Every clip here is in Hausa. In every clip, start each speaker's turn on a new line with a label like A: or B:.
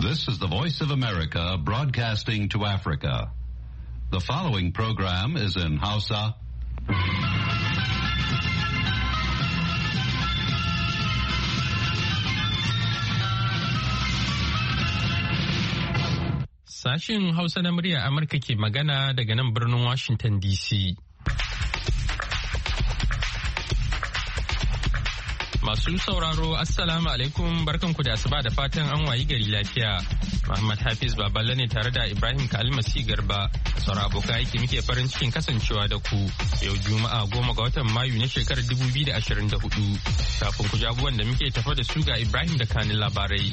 A: This is the Voice of America broadcasting to Africa. The following program is in Hausa.
B: Sashin Hausa na murya Amurka ke magana daga nan birnin Washington DC. Masu sauraro, Assalamu alaikum, barkanku da asuba da fatan an wayi gari lafiya. Muhammad Hafiz Baballe ne tare da Ibrahim Kalmasi Garba. Sauran abokan aiki muke farin cikin kasancewa da ku yau Juma'a 10 ga watan Mayu na shekarar 2024. Kafin ku ji abubuwan da muke tafa da su ga Ibrahim da kanin labarai.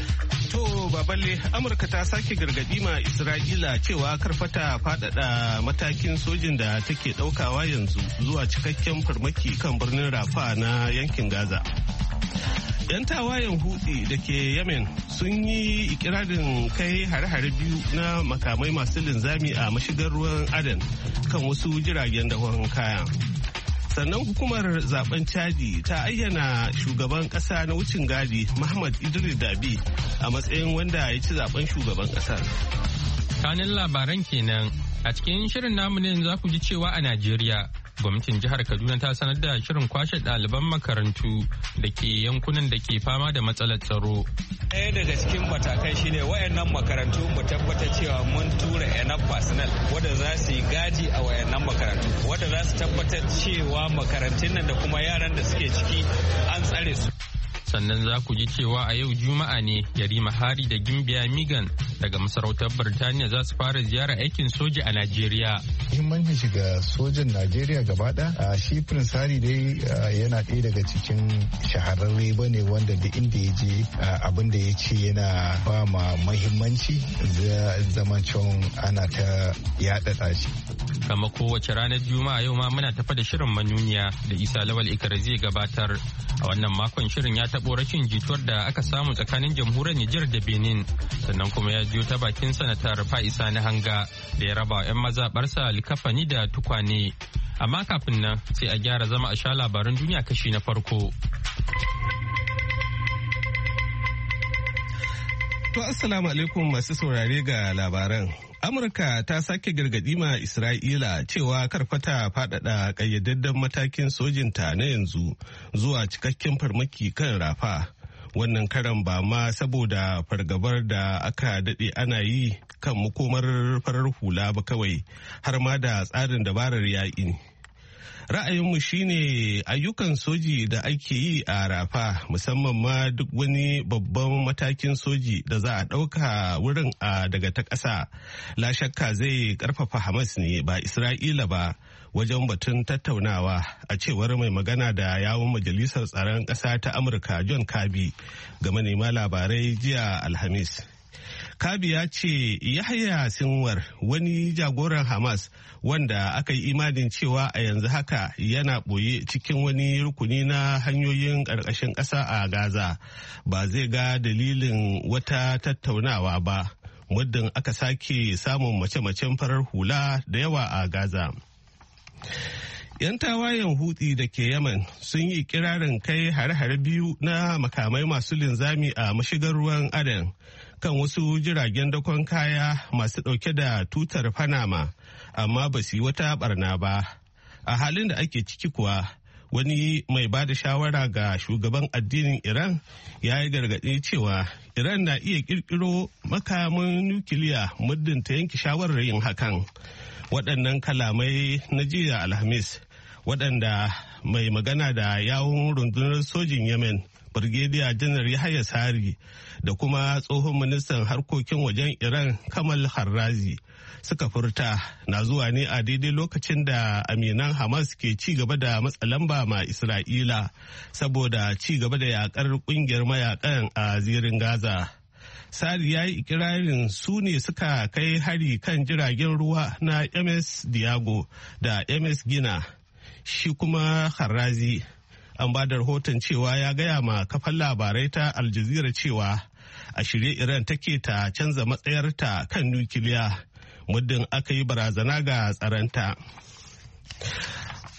C: To Baballe, Amurka ta sake gargadi ma Isra'ila cewa karfata faɗaɗa matakin sojin da take ɗaukawa yanzu zuwa cikakken farmaki kan birnin Rafa na yankin Gaza. 'Yan tawayen Houthi da ke Yemen sun yi ikirarin kai hare-hare biyu na makamai masu linzami a mashigar ruwan Aden kan wasu jiragen dakon kaya. Sannan hukumar zaben Chadi ta ayyana shugaban kasa na wucin gadi Muhammad Idris Dabi a matsayin wanda ya ci zaben shugaban kasar.
B: Kanin labaran kenan a cikin shirin namu ne za ku ji cewa a Najeriya gwamnatin jihar Kaduna ta sanar da shirin kwashe ɗaliban makarantu da ke yankunan da ke fama da matsalar tsaro.
D: Ɗaya daga cikin matakai shine wayannan makarantu mu tabbatar cewa mun tura enough personnel wanda za su yi gaji a wayannan makarantu, wanda za su tabbatar cewa makarantun nan da kuma yaran da suke ciki an tsare su.
B: Sannan za ku ji cewa a yau Juma'a ne Yarima Hari da Gimbiya Migan daga masarautar Birtaniya za su fara ziyarar aikin soja a Najeriya.
E: Muhimmancin shiga sojan Najeriya gaba ɗaya shi Prince Hari dai yana ɗaya daga cikin shahararre bane wanda da inda ya je abin da ya ce yana ba ma muhimmanci zama cewa ana ta yaɗaɗa shi.
B: Kama kowace ranar Juma'a yau ma muna tafa da shirin manuniya da Isa Lawal Ikra zai gabatar. A wannan makon shirin ya taɓo rashin jituwar da aka samu tsakanin jamhuriyar Nijar da Benin, sannan kuma ya jiyo ta bakin sanata Rufa Isa na Hanga da ya raba 'yan mazaɓarsa likafani da tukwane. Amma kafin nan sai a gyara zama a sha labaran duniya kashi na farko.
C: To assalamu alaikum masu saurare ga labaran. Amurka ta sake gargadi ma Isra'ila cewa karfata faɗaɗa ƙayyadadden matakin sojinta na yanzu zuwa cikakken farmaki kan Rafa. Wannan karan ba ma saboda fargabar da aka daɗe ana yi kan makomar farar hula ba kawai, har ma da tsarin dabarar yaƙi. Ra'ayinmu shine ayyukan soji da ake yi a Rafa, musamman ma duk wani babban matakin soji da za a ɗauka wurin daga ta ƙasa, la shakka zai ƙarfafa Hamas ne ba Isra'ila ba wajen batun tattaunawa, a cewar mai magana da yawun Majalisar Tsaron Ƙasa ta Amurka John Kirby ga manema labarai jiya Alhamis. Kabi ya ce Yahya Sinwar, wani jagoran Hamas wanda aka yi imanin cewa a yanzu haka yana ɓoye cikin wani rukuni na hanyoyin ƙarƙashin ƙasa a Gaza, ba zai ga dalilin wata tattaunawa ba muddin aka sake samun mace-macen farar hula da yawa a Gaza. 'Yan tawayen Houthi da ke Yemen sun yi kirarin kai hare-hare biyu na makamai masu linzami a mashigar ruwan Aden kan wasu jiragen dakon kaya masu ɗauke da tutar Panama, amma ba su yi wata barna ba. A halin da ake ciki kuwa, wani mai ba da shawara ga shugaban addinin Iran ya yi gargaɗi cewa Iran na iya ƙirƙiro makamin nukiliya muddin ta yanke shawarar yin hakan. Waɗannan kalamai na jiya Alhamis, waɗanda mai magana da yawun rundunar sojin Yemen Brigadier Janar Yahya Sari da kuma tsohon ministan harkokin wajen Iran Kamal Harrazi suka furta na zuwa ne a daidai lokacin da aminan Hamas ke ci gaba da matsa lamba ma Isra'ila saboda ci gaba da yakar kungiyar mayakan a zirin Gaza. Sari ya yi ikirarin su ne suka kai hari kan jiragen ruwa na MS Diago da MS Gina. Shi kuma Harrazi an ba da rahoton cewa ya gaya ma kafan labarai ta Al Jazeera cewa a shirye Iran take ta canza matsayarta kan nukiliya muddin aka yi barazana ga tsaranta.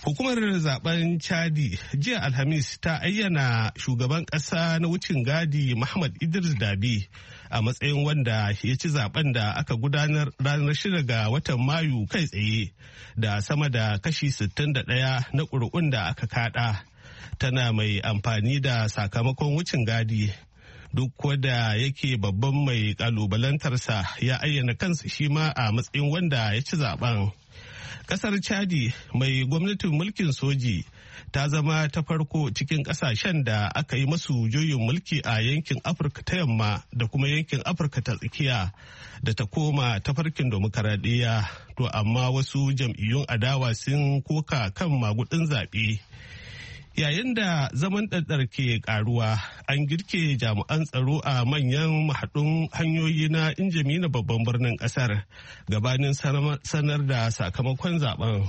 C: Hukumar zaben Chadi jiya Alhamis ta ayyana shugaban ƙasa na wucin gadi Muhammad Idris Dabi a matsayin wanda ya ci zaben da aka gudanar ranar 6 ga watan Mayu kai tsaye da sama da kashi 61 na ƙuri'un da aka kada. Tana mai amfani da sakamakon wucin gadi. Duk da yake babban mai kalubalantarsa ya ayyana kansa shi ma a matsayin wanda ya ci zaben. Kasar Chadi mai gwamnatin mulkin soji ta zama ta farko cikin kasashen da aka yi masu juyin mulki a yankin Afirka ta yamma da kuma yankin Afirka ta tsakiya da ta koma tafarkin demokaradiyya. To amma wasu jam'iyyun adawa sun koka kan magudin zaɓe. Yayin da zaman ɗaɗɗar ke ƙaruwa, an girke jami'an tsaro a manyan mahaɗun hanyoyi na Injamina babban birnin ƙasar gabanin sanar da sakamakon zaben.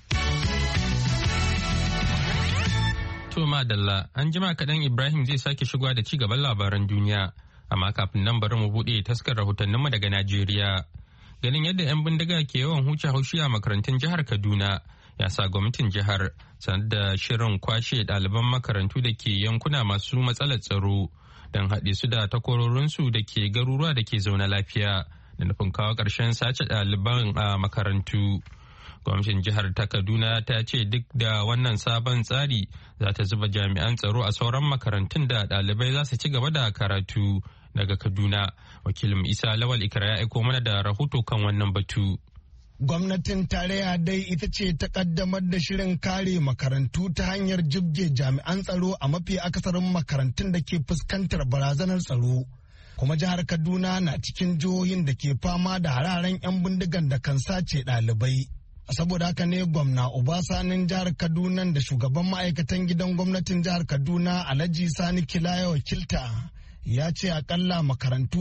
B: To madalla, an jima kaɗan Ibrahim zai sake shigowa da ci gaban labaran duniya, amma kafin nan bari mu buɗe taskar rahotanninmu daga Najeriya. Ganin yadda 'yan bindiga ke yawan huce haushi a makarantun jihar Kaduna, ya sa gwamnatin jihar sanar da shirin kwashe ɗaliban makarantu da ke yankuna masu matsalar tsaro don haɗe su da takwarorinsu da ke garuruwa da ke zaune lafiya da nufin kawo ƙarshen sace ɗaliban a makarantu. Gwamnatin jihar ta Kaduna ta ce duk da wannan sabon tsari za ta zuba jami'an tsaro a sauran makarantun da ɗalibai za su ci gaba da karatu. Daga Kaduna, wakilin Isa Lawal Ikra ya aiko mana da rahoto kan wannan batu.
F: Gwamnatin tarayya dai ita ce ta kaddamar da shirin kare makarantu ta hanyar jibge jami'an tsaro a mafi akasarin makarantun da ke fuskantar barazanar tsaro. Kuma jihar Kaduna na cikin jihohin da ke fama da hararen 'yan bindigan da kan sace ɗalibai. Saboda haka ne gwamna Obasanin jihar Kaduna da shugaban ma'aikatan gidan gwamnatin jihar Kaduna Alhaji Sani Kilaya wakilta ya ce akalla makarantu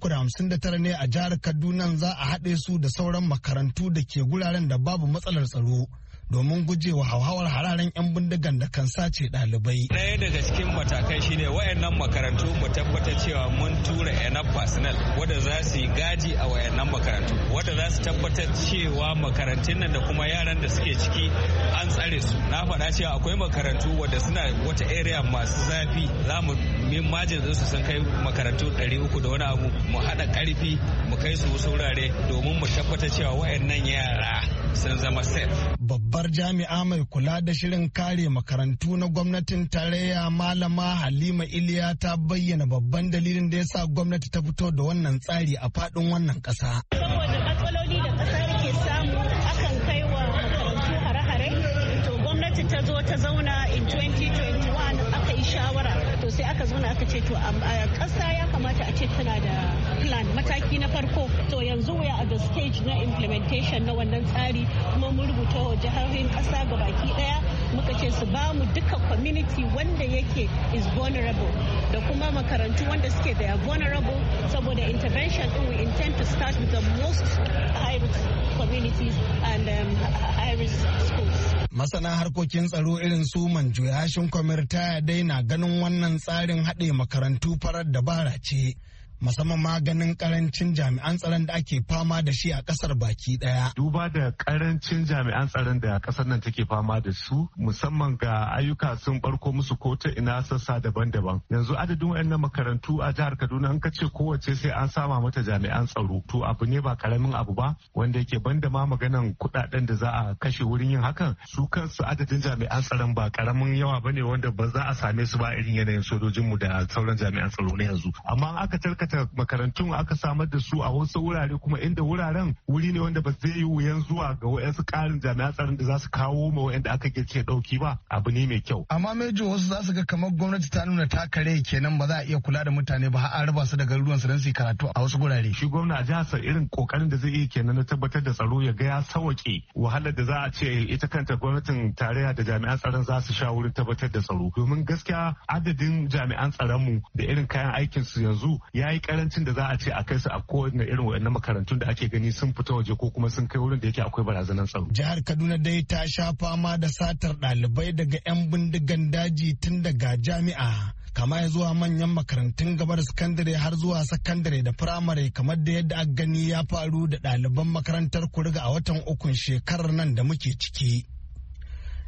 F: 359 ne a jihar Kaduna za a haɗe su da sauran makarantu da ke guraren da babu matsalar tsaro domin gujewa hauhawar hararen 'yan bindigan da kan sace ɗalibai.
D: Ɗaya daga cikin matakai shine wayannan makarantu mu tabbatar cewa mun tura enough personnel wanda za su yi gadi a wayannan makarantu, wanda za su tabbatar cewa makarantun nan da kuma yaran da suke ciki an tsare su. Na faɗa cewa akwai makarantu wanda suna wata area masu zafi, za mu min majin su sun kai makarantu 300 da wani abu, mu haɗa ƙarfi mu kai su wasu wurare domin mu tabbatar cewa wayannan yara sun zama safe.
F: Babbar jami'a mai kula da shirin kare makarantu na gwamnatin tarayya Malama Halima Iliya ta bayyana babban dalilin da ya sa gwamnati ta fito da wannan tsari a faɗin wannan ƙasa.
G: Saboda matsaloli da ƙasa ke samu akan kai wa makarantu hare-hare, to gwamnati ta zo ta zauna in 2021 aka yi shawara, to sai aka zauna aka ce to a ƙasa ya kamata a ce tana da plan mataki na farko. To yanzu we are at the stage na implementation na wannan tsari, kuma mun rubuta wa jihohin ƙasa gabaki ɗaya muka ce su ba mu duka community wanda yake is vulnerable da kuma makarantu wanda suke da vulnerable, saboda intervention din we intend to start with the most high risk communities and high risk schools.
F: Masana harkokin tsaro irin su Manjo Yashin Kwamirta dai na ganin wannan tsarin haɗe makarantu farar dabara ce. Musamman maganin karancin jami'an tsaron da ake fama da shi a kasar baki daya.
H: Duba da karancin jami'an tsaron da kasar nan take fama da su, musamman ga ayyuka sun barko musu ko ta ina sassa daban-daban. Yanzu adadin wayannan makarantu a jihar Kaduna an kace kowace sai an sama mata jami'an tsaro. To abu ne ba karamin abu ba, wanda yake banda ma maganan kudaden da za a kashe wurin yin hakan, su kansu adadin jami'an tsaron ba karamin yawa bane wanda ba za a same su ba irin yanayin sojojinmu da sauran jami'an tsaro na yanzu. Amma aka tarkata makarantun aka samar da su a wasu wurare, kuma inda wuraren wuri ne wanda ba zai yi wuyan zuwa ga wayansu karin jami'an tsaron da za su kawo ma wayanda aka girke dauki ba, abu ne mai kyau.
F: Amma mejo wasu za su ga kamar gwamnati ta nuna takare kenan ba za a iya kula da mutane ba, har an raba su da garuruwan su don su yi karatu a wasu gurare.
H: Shi gwamna a jihar irin kokarin da zai yi kenan na tabbatar da tsaro, ya ga ya sauke wahalar da za a ce ita kanta gwamnatin tarayya da jami'an tsaron za su sha wurin tabbatar da tsaro. Domin gaskiya adadin jami'an tsaron mu da irin kayan aikin su yanzu yayi karancin da za a ce a kai su a kowane irin wayannan makarantun da ake gani sun fita waje ko kuma sun kai wurin da yake akwai barazanar tsaro.
F: Jihar Kaduna dai ta sha fama da satar ɗalibai daga 'yan bindigan daji tun daga jami'a kama ya zuwa manyan makarantun gaba da sakandare har zuwa sakandare da firamare, kamar da yadda aka gani ya faru da ɗaliban makarantar Kuriga a watan ukun shekarar nan da muke ciki.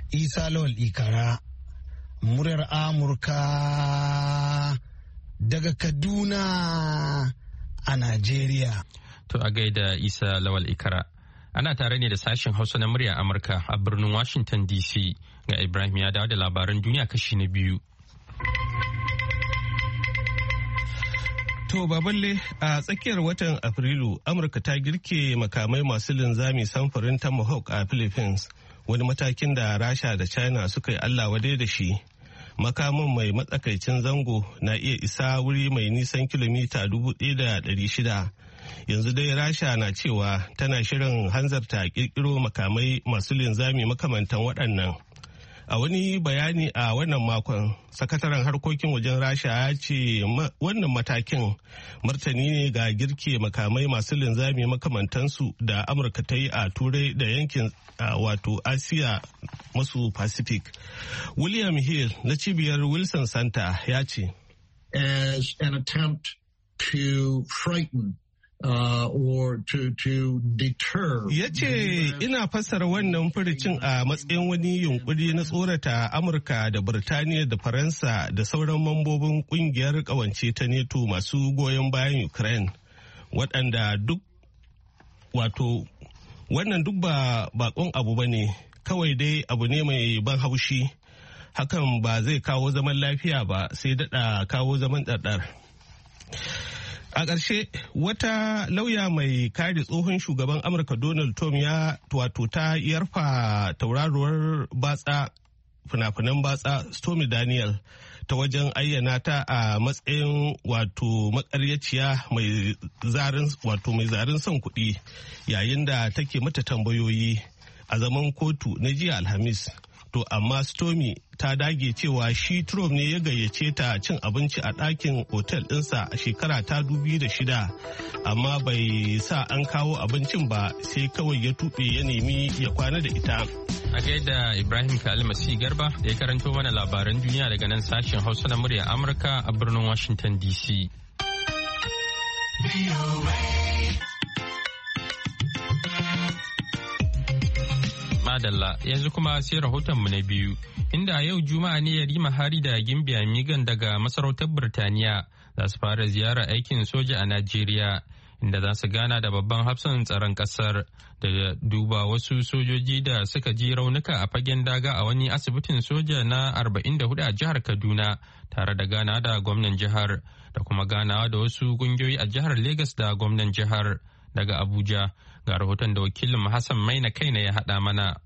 F: Isa Lawal Ikara, muryar Amurka daga Kaduna a Najeriya.
B: To a gaida Isa Lawal Ikara. Ana tare ne da sashen Hausa na muryar Amurka a birnin Washington DC. Ga Ibrahim ya dawo da labaran duniya kashi na biyu.
C: To baballe a tsakiyar watan Afrilu, Amurka ta girke makamai masu linzami samfurin Tomahawk a Philippines, wani matakin da Rasha da China suka yi Allah wadai da shi. Makamin mai matsakaicin zango na iya isa wuri mai nisan kilomita 1,600. Yanzu dai Rasha na cewa tana shirin hanzarta kirkiro makamai masu linzami makamantan waɗannan. A wani bayani a wannan makon, sakataren harkokin wajen Rasha ya ce wannan matakin martani ne ga girke makamai masu linzami makamantansu da Amurka ta yi a Turai da yankin wato Asiya masu Pacific. William Hill na cibiyar Wilson Center ya ce,
I: as an attempt to frighten or to deter.
C: Ya ce ina fassara wannan furucin a matsayin wani yunkuri na tsorata Amurka da Birtaniya da Faransa da sauran mambobin kungiyar kawance ta NATO masu goyon bayan Ukraine, waɗanda duk wato wannan duk ba bakon abu ba ne, kawai dai abu ne mai ban haushi. Hakan ba zai kawo zaman lafiya ba, sai daɗa kawo zaman ɗaɗɗar. A ƙarshe, wata lauya mai kare tsohon shugaban Amurka Donald Trump ya wato ta yarfa tauraruwar batsa fina-finan batsa Stormy Daniel ta wajen ayyana ta a matsayin wato makaryaciya mai zarin son kuɗi yayin da take mata tambayoyi a zaman kotu na jiya Alhamis. To amma Stormy ta dage cewa shi Trump ne ya gayyace ta cin abinci a ɗakin otel ɗinsa a shekara ta 2006, amma bai sa an kawo abincin ba, sai kawai ya tuɓe ya nemi ya kwana da ita.
B: A gaida Ibrahim Kalmasi Garba da ya karanto mana labaran duniya daga nan sashen Hausa na murya Amurka a birnin Washington DC. Madalla yanzu kuma sai rahotonmu na biyu, inda yau Juma'a ne Yarima Hari da Gimbiya Migan daga masarautar Birtaniya za su fara ziyara aikin soja a Najeriya, inda za su gana da babban hafsan tsaron kasar da duba wasu sojoji da suka ji raunuka a fagen daga a wani asibitin soja na 44 a jihar Kaduna, tare da gana da gwamnan jihar da kuma ganawa da wasu kungiyoyi a jihar Legas da gwamnan jihar. Daga Abuja ga rahoton da wakilin Hassan Maina kaina ya haɗa mana.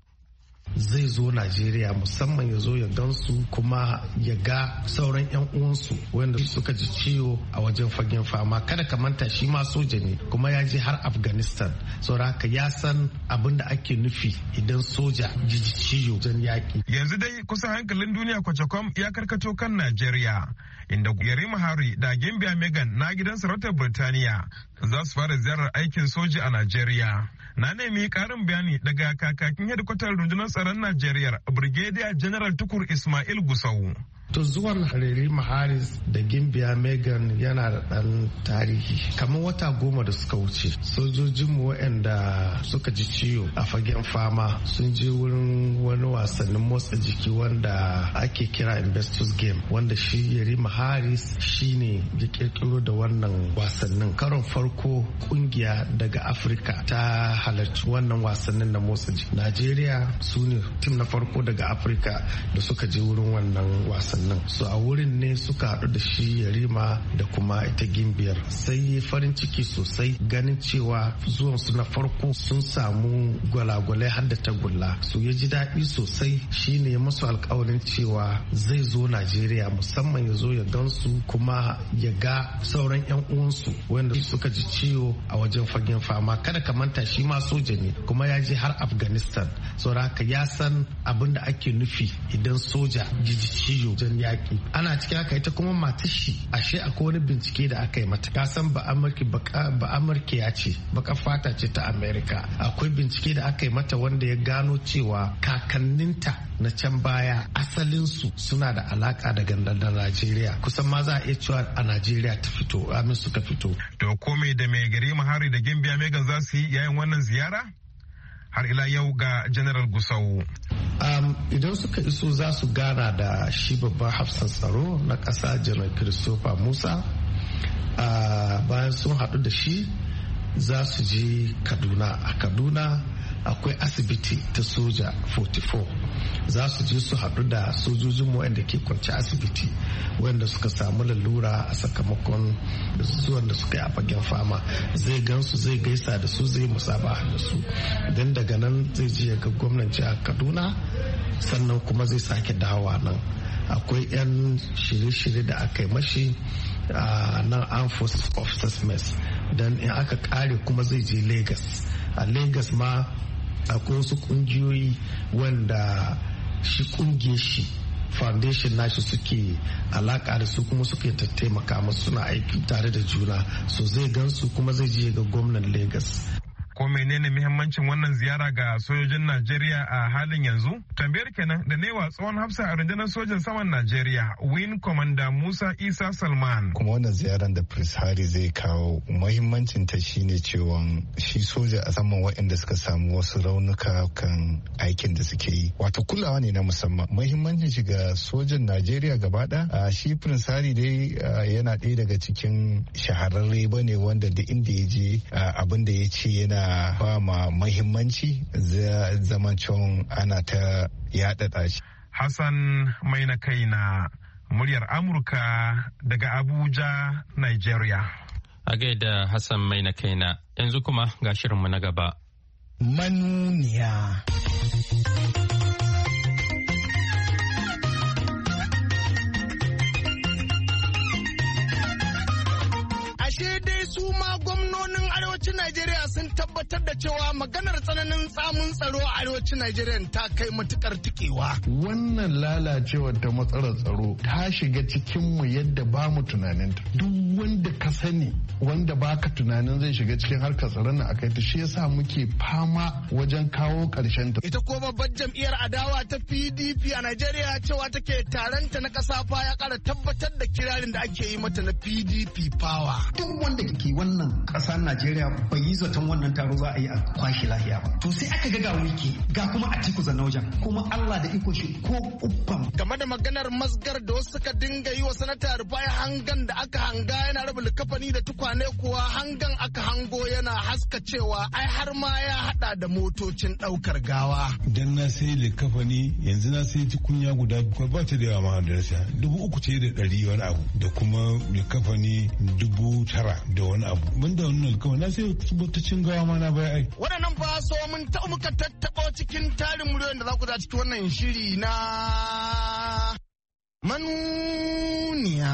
J: Zai zo Najeriya musamman ya zo ya gansu kuma ya ga sauran 'yan uwansu wanda suka ji ciwo a wajen fagen fama. Kada ka manta shi ma soja ne kuma ya je har Afghanistan, saboda haka ya san abin da ake nufi idan soja ji ciwo wajen yaƙi.
K: Yanzu dai kusan hankalin duniya kwacakwam ya karkato kan Najeriya, inda Yarima Hari da Gimbiya Megan na gidan sarautar Birtaniya za su fara ziyarar aikin soja a Najeriya. Na nemi karin bayani daga kakakin hedikwatar rundunar tsaron Najeriya, Brigadier General Tukur Ismail Gusau.
J: To zuwan Yarima Haris da Gimbiya Megan yana da ɗan tarihi. Kamar wata 10 da suka wuce, sojojinmu waɗanda suka ji ciwo a fagen fama sun je wurin wani wasannin motsa jiki wanda ake kira Investors Game, wanda shi Yarima Haris shine ya kirkiro da wannan wasannin. Karon farko kungiya daga Afirka ta halarci wannan wasannin na motsa jiki. Najeriya su ne tim na farko daga Afirka da suka je wurin wannan wasannin. So a wurin ne suka haɗu da shi Yarima da kuma ita Gimbiyar, sai farin ciki sosai ganin cewa zuwan su na farko sun samu gwalagwalai har da tagulla. So ya ji daɗi sosai, shine masu alkawarin cewa zai zo Najeriya musamman ya zo ya gansu kuma ya ga sauran 'yan uwansu wanda suka ji ciwo a wajen fagen fama. Kada ka manta shi ma soja ne kuma ya je har Afghanistan, saboda haka ya san abin da ake nufi idan soja ji ciwo yaƙi. Ana cikin haka ita kuma matar shi ashe akwai wani bincike da aka yi mata. Ka san ba Amurka ya ce baka fata ce ta Amerika. Akwai bincike da aka yi mata wanda ya gano cewa kakanninta na can baya asalinsu suna da alaka da gandandan Najeriya. Kusan ma za a iya cewa a Najeriya ta fito, amin suka fito.
K: To kome da mai gari Hari da Gimbiya Megan za su yi yayin wannan ziyara? har ila yau ga General Gusau.
J: Idan suka iso za su gana da shi babban hafsan tsaro na ƙasa General Christopher Musa. Bayan sun haɗu da shi za su je Kaduna. A Kaduna akwai asibiti ta soja 44 za su je su haɗu da sojojin wanda ke kwanci asibiti wanda suka samu lalura a sakamakon zuwan da suka yi a fagen fama. Zai gansu, zai gaisa da su, zai musabaha da su. Don daga nan zai je ga gwamnan jihar Kaduna, sannan kuma zai sake dawowa nan. Akwai 'yan shirye-shirye da aka yi mashi a nan Armed Forces Officers Mess, don in aka kare kuma zai je Lagos. A Lagos ma akwai wasu kungiyoyi wanda shi kungiyar shi foundation nashi suke alaka da su kuma suke taimaka masu, suna aiki tare da juna, so zai gansu kuma zai je ga gwamnan Lagos.
K: Ko menene muhimmancin wannan ziyara ga sojojin Najeriya a halin yanzu? Tambayar kenan da newa tsohon hafsa a rundunar sojan saman Najeriya, Wing Commander Musa Isa Salman.
E: Kuma wannan ziyarar da Prince Harry zai kawo, muhimmancin ta shine cewa shi soja a saman waɗanda suka samu wasu raunuka kan aikin da suke yi. Wato kulawa ne na musamman. Muhimmancin shi ga sojan Najeriya gaba ɗaya, shi Prince Harry dai yana ɗaya daga cikin shahararre bane wanda da inda ya je abin da ya ce yana ba ma mahimmanci zamancin ana ta yaɗaɗa shi.
K: Hassan mai na kai na muryar Amurka daga Abuja, Nigeria.
B: A gaida Hassan mai na kai na, yanzu kuma ga shirinmu na gaba.
F: Manuniya. Su ma gwamnonin arewacin Najeriya sun tabbatar da cewa maganar tsananin tsamun tsaro a arewacin Najeriya ta kai matukar tikewa.
J: Wannan lalacewar ta matsalar tsaro ta shiga cikinmu yadda ba mu tunaninta. Duk wanda ka sani wanda baka tunanin zai shiga cikin harkar tsaron na akai ta, shi yasa muke fama wajen kawo karshen ta.
F: Ita ko babbar jam'iyyar adawa ta PDP a Najeriya cewa take taronta na kasa fa ya kara tabbatar da kirarin da ake yi mata na PDP power.
L: Duk wanda ke wannan ƙasar Najeriya bai yi zaton wannan taro za a yi a kwashi lahiya ba. To sai aka ga wiki ga kuma Atiku Zanaujan, kuma Allah da iko shi ko uban.
F: Game da maganar masgar da wasu suka dinga yi wa sanata Rufai hangan da aka hanga yana raba likafani da tukwane kuwa hangan aka hango yana haska cewa ai har ma ya hada da motocin daukar gawa.
M: Dan na sai likafani yanzu na sai tukunya guda ba ta da yawa ma da rasa 3,100 wani abu da kuma likafani 9,000 da wani abu. Mun da wannan kawai na sai motocin gawa ma na bai ai.
F: Waɗannan ba so mun ta muka tattaɓa cikin tarin muryoyin da za ku za cikin wannan shiri na manuniya.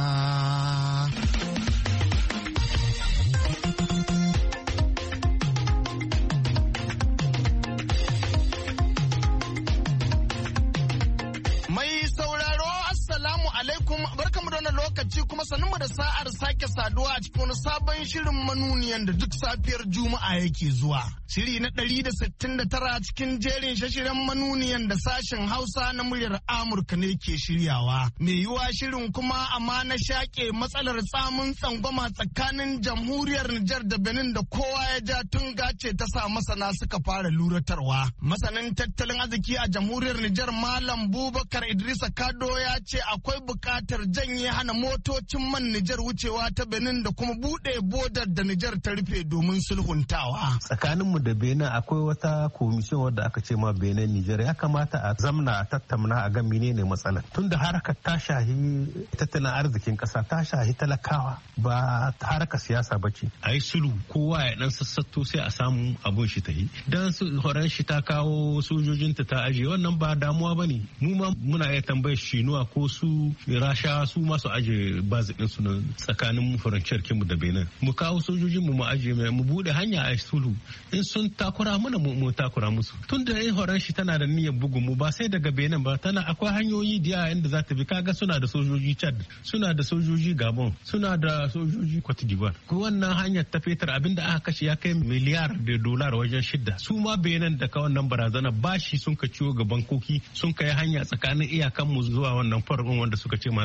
F: Barkamu da wannan lokaci kuma sannu da sa'ar sake saduwa a cikin wani sabon shirin manuniyan da duk safiyar Juma'a yake zuwa. Shiri na 169 cikin jerin shashiren manuniyan da sashen Hausa na muryar Amurka ne ke shiryawa. Mai yiwuwa shirin kuma amma na shaƙe matsalar tsamin tsangwama tsakanin jamhuriyar Nijar da Benin da kowa ya ja tun gace ta sa masana suka fara luratarwa. Masanin tattalin arziki a jamhuriyar Nijar Malam Bubakar Idrisa Kado ya ce akwai buƙatar janye hana motocin man Nijar wucewa ta Benin da kuma buɗe bodar da Nijar ta rufe domin sulhuntawa.
N: Tsakaninmu da Benin akwai wata komishin wadda aka ce ma Benin Nijar, ya kamata a zamna a tattauna a ga menene matsalar. Tunda harkar ta shahi tattalin arzikin ƙasa, ta shahi talakawa, ba harkar siyasa ba ce. A yi sulhu kowa ya dan sassato sai a samu abun shi ta yi. Dan horon shi ta kawo sojojinta ta ajiye, wannan ba damuwa ba ne. Mu ma muna iya tambayar Shinuwa ko su Rasha su masu aje bazikin su tsakanin faranciyar kinmu da Benin. Mu kawo sojojin mu aje mu bude hanya a sulhu. In sun takura mana mu takura musu. Tun da horon shi tana da niyyar bugun mu ba sai daga Benin ba, tana akwai hanyoyi da yawa inda za ta bi. Kaga suna da sojoji Chad, suna da sojoji Gabon, suna da sojoji Cote d'Ivoire. Ko wannan hanyar ta fetar abinda aka kashe ya kai miliyar da dolar wajen 6. Su ma Benin da ka wannan barazana bashi sun ka ciwo ga bankoki, sun kai hanya tsakanin iyakan mu zuwa wannan farkon wanda suka ce ma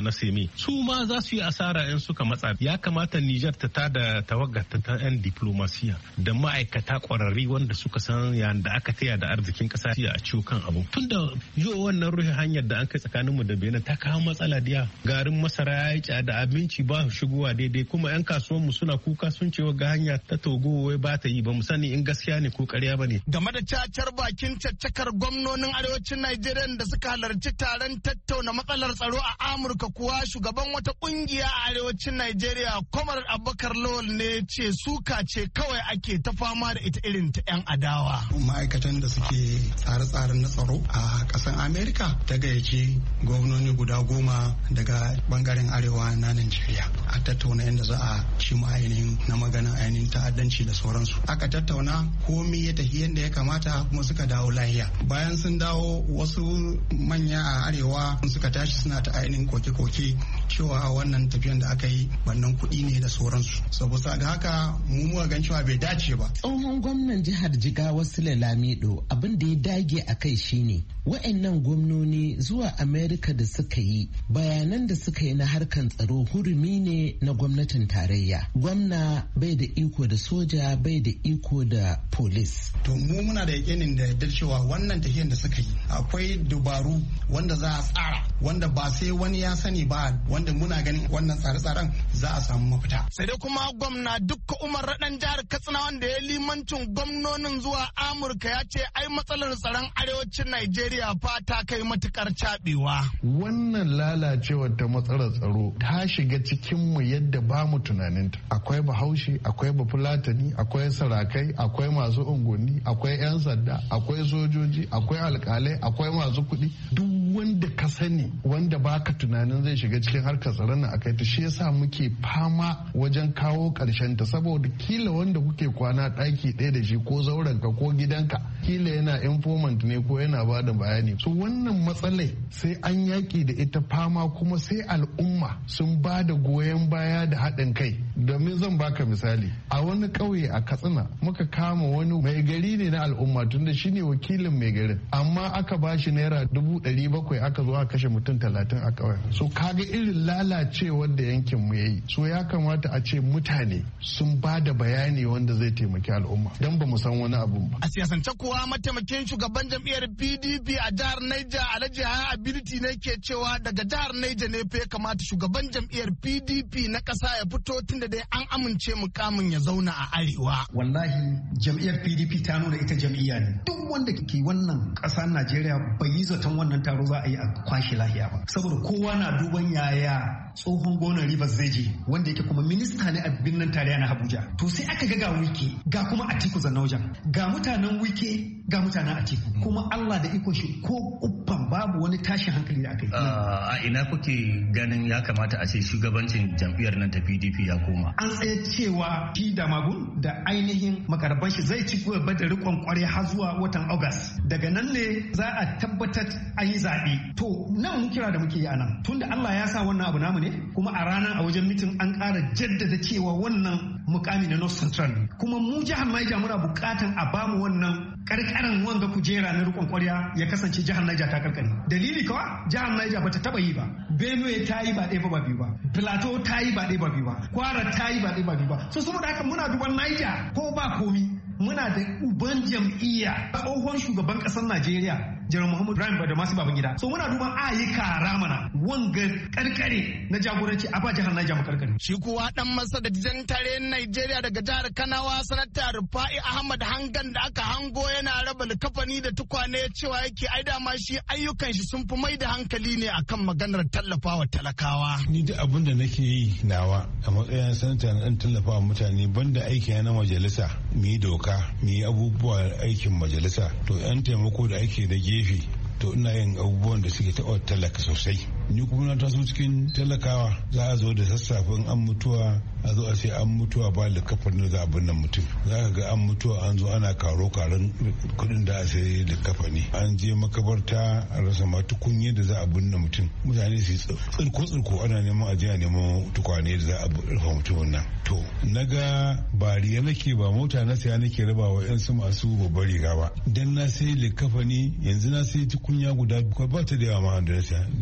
C: na semi su ma za su yi asara in suka matsa. Ya kamata Nijar ta tada tawaggata ta 'yan diplomasiya da ma'aikata kwararri wanda suka san yanda aka taya da arzikin kasa a ciwo kan abu. Tunda yau wannan ruhin hanyar da an kai tsakaninmu da Benin ta kawo matsala diya. Garin masara ya yi tsada, abinci ba shigowa daidai, kuma 'yan kasuwanmu suna kuka sun ce ga hanya ta Togo wai ba ta yi, ba mu sani in gaskiya ne ko ƙarya ba ne.
F: Game da cacar bakin caccakar gwamnonin arewacin Najeriya da suka halarci taron tattauna matsalar tsaro a Amurka kuwa shugaban wata kungiya a arewacin Najeriya Kwamar Abubakar Lawal ne ce suka ce kawai ake ta fama da ita irin ta 'yan adawa.
O: Ma'aikatan da suke tsare-tsaren na tsaro a ƙasar Amerika ta gayyaci gwamnoni guda 10 daga bangaren arewa na Najeriya a tattauna yadda za a ci ainihin na maganin ainihin ta'addanci da sauransu. Aka tattauna komai ya tafi yadda ya kamata kuma suka dawo lahiya. Bayan sun dawo wasu manya a arewa suka tashi suna ta ainihin koke-koke cewa wannan tafiyan da aka yi wannan kuɗi ne da sauransu. Saboda ga haka mu muka gan cewa bai dace ba.
P: Tsohon gwamnan jihar Jigawa Sule Lamido abin da ya dage a kai shine wa'annan gwamnoni zuwa Amerika da suka yi bayanan da suka yi na harkan tsaro hurumi ne na gwamnatin tarayya. Gwamna bai da iko da soja, bai da iko da polis.
O: To mu muna da yakinin da yardar cewa wannan tafiyan da suka yi akwai dubaru wanda za a tsara wanda ba sai wani ya sani ba, wanda muna ganin wannan tsare-tsaren za a samu mafita.
F: Sai dai kuma gwamna Dukka Umar Raɗan jihar Katsina wanda ya limancin gwamnonin zuwa Amurka ya ce ai matsalar tsaron arewacin Najeriya fa ta kai matukar cabewa.
Q: Wannan lalacewar ta matsalar tsaro ta shiga cikin mu yadda ba mu tunaninta. Akwai Bahaushe, akwai Bafulatani, akwai sarakai, akwai masu unguwanni, akwai 'yan sanda, akwai sojoji, akwai alkalai, akwai masu kuɗi. Duk wanda ka sani wanda baka tunanin zai shiga cikin harkar tsaron nan akai ta, shi yasa muke fama wajen kawo ƙarshen ta, saboda kila wanda kuke kwana ɗaki ɗaya da shi ko zauren ka ko gidanka kila yana informant ne ko yana ba da bayani. So wannan matsalai sai an yaƙi da ita fama, kuma sai al'umma sun ba da goyon baya da haɗin kai. Domin zan baka misali, a wani ƙauye a Katsina muka kama wani mai gari ne na al'umma tunda shine wakilin mai garin, amma aka ba shi naira 700 aka zo aka kashe mutum 30 a ƙauyen. So kaga irin lalacewar da yankin mu yayi. So ya kamata a ce mutane sun ba da bayani wanda zai taimaki al'umma, don ba mu san wani abun ba.
F: A siyasance kuwa mataimakin shugaban jam'iyyar PDP a jihar Niger Alhaji Yahaya Ability ne ke cewa daga jihar Niger ne fa ya kamata shugaban jam'iyyar PDP na ƙasa ya fito tunda dai an amince mukamin ya zauna a arewa.
L: Wallahi jam'iyyar PDP ta nuna ita jam'iyya ne. Duk wanda ke wannan ƙasar Najeriya bai yi zaton wannan taro za a yi a kwashe lahiya ba. Saboda kowa na duban yaya tsohon gonar Rivers zai je wanda yake kuma minista ne a birnin tarayya na Abuja. To sai aka ga Wike ga kuma Atiku Zanaujan, ga mutanen Wike ga mutanen Atiku, kuma Allah da iko shi ko uffan babu wani tashin hankali da aka yi.
R: A ina kuke ganin ya kamata a ce shugabancin jam'iyyar nan ta PDP ya koma?
L: An tsaye cewa shi da magun da ainihin makarban shi zai ci gaba da rikon kwarai har zuwa watan August. Daga nan ne za a tabbatar an yi zaɓe. To nan mun kira da muke yi a nan. Tunda Allah ya sa wannan abu namu ne, kuma a ranar a wajen mitin an ƙara jaddada cewa wannan mukami na North Central ne. Kuma mu jihar Niger muna buƙatan a bamu wannan karkaran wanga kujera na rikon kwarya ya kasance jihar Niger ta karkare. Dalili kawa jihar Niger bata taba yi ba. Benue ta yi ba ɗaya ba biyu ba. Plateau ta yi ba ɗaya ba biyu ba. Kwara ta yi ba ɗaya ba biyu ba. So saboda haka muna duban Niger ko ba komi. Muna da uban jam'iyya tsohon shugaban ƙasar Najeriya Jiran Muhammadu Ibrahim da masu Babangida. So muna duban ayyuka ramana wanga karkare na jagoranci a ba jihar Niger mu karkare.
F: Shi kuwa dan masadajen tare Najeriya daga jihar Kanawa sanata Rufa'i Ahmad Hangan da aka hango yana raba likafani da tukwane cewa yake ai dama shi ayyukan shi sun fi mai da hankali ne akan maganar tallafawa talakawa.
M: Ni duk abin da nake yi nawa a matsayin sanata na dan tallafawa mutane banda aiki na majalisa mu yi doka mu yi abubuwa aikin majalisa to yan taimako da ake da gefe to ina yin abubuwan da suke taɓa talaka sosai. Ni kuma na taso cikin talakawa za a zo da sassafen an mutuwa a zo a sai an mutuwa ba da kafar da za a binne mutum, za ka ga an mutuwa an zo ana karo-karon kudin da a sai da kafa ne, an je makabarta a rasa ma tukunye da za a binne mutum, mutane su tsirko ana neman a je a neman tukwane da za a rufe mutumin nan. To na ga bariya nake ba mota na saya nake raba wa yansu masu babbar riga ba, dan na sai likafa ne yanzu na sai tukunya guda ba ta da yawa ma da na saya 3,000 ce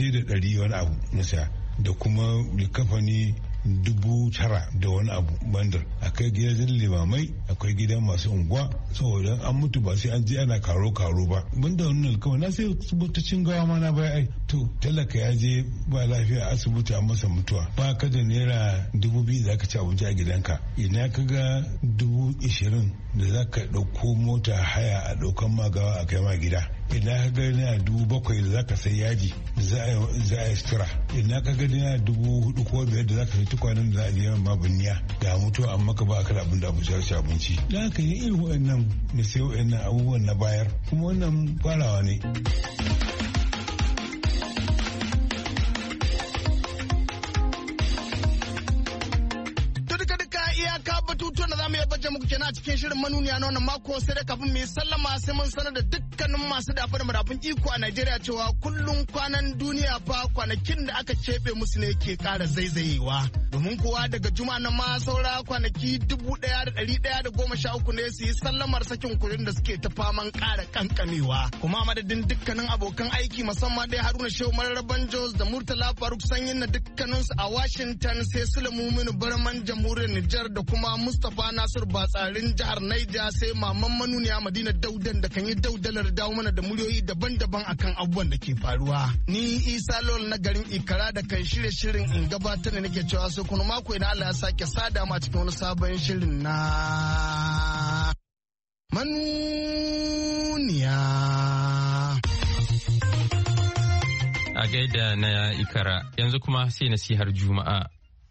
M: ce da 100 wani abu na saya da kuma likafani 9,000 da wani abu bandar. Akwai gidan limamai, akwai gidan masu unguwa, saboda an mutu ba sai an je ana karo ba. Banda wannan kawai na sai asibitocin gawa ma na bai ai. To talaka ya je ba lafiya asibiti an masa mutuwa. Ba ka da naira 2,000 za ka ci abinci a gidanka. Ina ka ga 20,000 da za ka ɗauko mota haya a ɗaukan magawa a kai ma gida. Ina ka ga naira 7,000 da za ka sai yaji za a yi sutura. Ina ka ga naira 4,000 ko 5,000 da za ka sai tukwanen da za a je ma binniya ga mutuwa amma ka ba ka da abin da abu ci abinci. Da haka yi irin waɗannan da sai waɗannan abubuwan na bayar kuma wannan farawa ne.
F: muku kenan a cikin shirin manuniya na wannan mako, sai da kafin mu yi sallama sai mun sanar da dukkanin masu dafa da madafun iko a Najeriya cewa kullum kwanan duniya fa kwanakin da aka keɓe musu ne ke ƙara zaizayewa. Domin kuwa daga juma'a na ma saura kwanaki 1,113 ne su yi sallamar sakin kudin da suke ta faman ƙara kankamewa. Kuma madadin dukkanin abokan aiki musamman dai Haruna Shehu Mararraban Jos da Murtala Faruk Sanyin na dukkaninsu a Washington, sai Sulaimu Minu Barman Jamhuriyar Nijar da kuma Mustapha Nasir Batsarin jihar Naija, sai Maman Manuniya Madina Daudan da kan yi daudalar dawo mana da muryoyi daban-daban akan abubuwan da ke faruwa. Ni Isa Lol na garin Ikara da kan shirye shirin in gabatar da nake cewa sai kuma mako idan Allah ya sake sada ma cikin wani sabon shirin na Manuniya.
B: A gaida na Ikara, yanzu kuma sai nasihar Juma'a.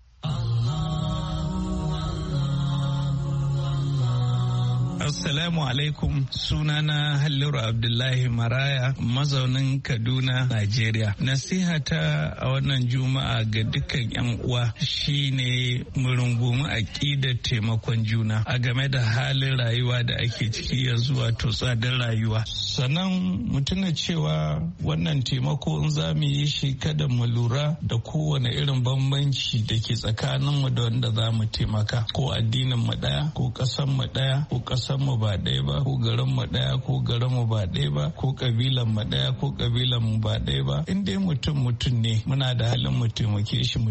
S: Assalamu alaikum, sunana Halliru Abdullahi Maraya, mazaunin Kaduna, Najeriya. Nasihata a wannan Juma'a ga dukkan 'yan uwa shine mu rungumi aƙidar taimakon juna a game da halin rayuwa da ake ciki yanzu, wato tsadar rayuwa. Sannan mu tuna cewa wannan taimako in za mu yi shi kada mu lura da kowane irin bambanci da ke tsakaninmu da wanda za mu taimaka, ko addinin mu ɗaya, ko ƙasar mu ɗaya, ko ƙasar mu ba ɗaya ba, ko garin mu ɗaya, ko garin mu ba ɗaya ba, ko kabilan mu ɗaya, ko kabilan mu ba ɗaya ba. In dai mutum ne, muna da halin mu taimake shi.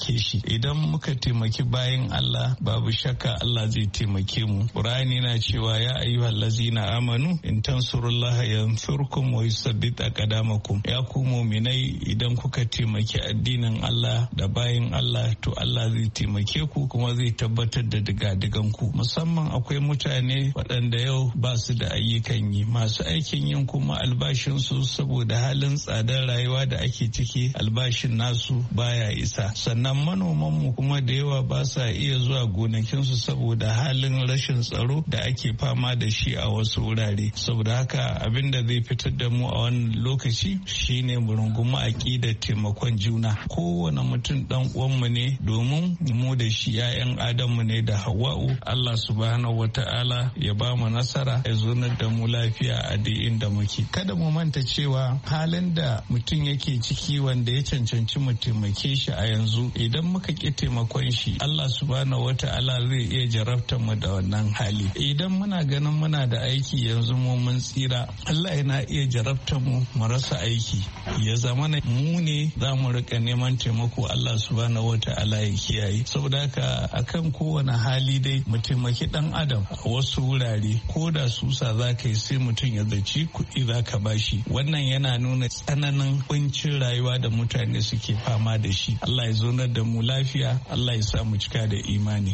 S: Idan muka taimaki bayan Allah, babu shakka Allah zai taimake mu. Qur'ani na cewa ya ayyuhal ladzina amanu in tansurullaha yansurkum wa yusabbit aqdamakum. Ya ku mu'minai, idan kuka taimaki addinin Allah da bayan Allah, to Allah zai taimake ku kuma zai tabbatar da digadigan ku. Musamman akwai mutane waɗanda yau ba su da ayyukan yi, masu aikin yin kuma albashinsu saboda halin tsadar rayuwa da ake ciki albashin nasu baya isa. Sannan manomanmu kuma da yawa ba sa iya zuwa gonakinsu saboda halin rashin tsaro da ake fama da shi a wasu wurare. Saboda haka abin da zai fitar da mu a wannan lokaci shine mu rungumi aƙidar taimakon juna. Kowane mutum dan uwanmu ne, domin mu da shi 'ya'yan Adamu ne da Hawwa'u. Allah subhanahu wata'ala ya ba mu nasara, ya zonar da mu lafiya a duk inda muke. Kada mu manta cewa halin da mutum yake ciki wanda ya cancanci mu taimake shi a yanzu, idan muka ƙi taimakon shi, Allah subhanahu wata'ala zai iya jarabtar mu da wannan hali. Idan muna ganin muna da aiki yanzu mu mun tsira, Allah yana iya jarabtar mu rasa aiki, ya zama mu ne za mu rika neman taimako. Allah subhanahu wata'ala ya kiyaye. Saboda haka akan kowane hali dai mu taimaki dan adam. A wasu wurare ko da susa za ka yi sai mutum ya zaci kuɗi za ka bashi. Wannan yana nuna tsananin kuncin rayuwa da mutane suke fama da shi. Allah ya zonar da mu lafiya, Allah ya sa mu cika da imani.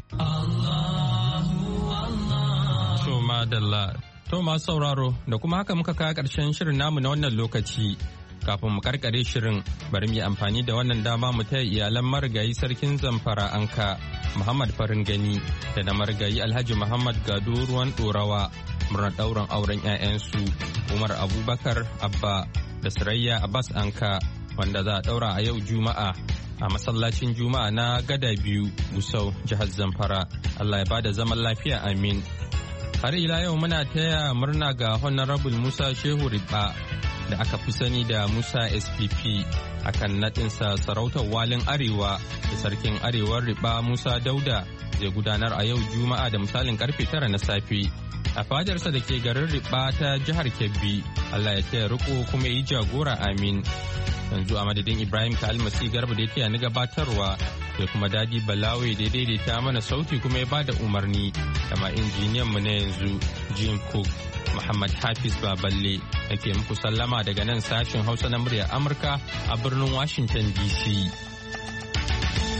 B: To madalla, to masu sauraro, da kuma haka muka kawo ƙarshen shirin namu na wannan lokaci. Kafin mu karkare shirin, bari mu yi amfani da wannan dama mu taya iyalan marigayi sarkin Zamfara Anka Muhammad Farin Gani da na marigayi Alhaji Muhammad Gado Ruwan Dorawa murnar ɗaurin auren 'ya'yansu Umar Abubakar Abba da Sirayya Abbas Anka, wanda za a ɗaura a yau Juma'a a masallacin Juma'a na Gada Biyu, Gusau, jihar Zamfara. Allah ya bada zaman lafiya, amin. Har ila yau muna taya murna ga Honorable Musa Shehu Riba da aka fi sani da Musa SPP akan naɗinsa sarautar walin Arewa da sarkin Arewar Riba Musa Dauda zai gudanar a yau Juma'a da misalin karfe 9 na safe a fadarsa da ke garin Riba ta jihar Kebbi. Allah ya taya riko kuma yi jagora, amin. Yanzu a madadin Ibrahim Kalmasi Garba da ya ni gabatarwa da kuma Dadi Balawe da daidaita mana sauti kuma ya bada umarni kama injiniyan mu na yanzu Jim Cook. Muhammad Hafiz Baballe ake muku sallama daga nan sashen Hausa na muryar Amurka a birnin Washington DC.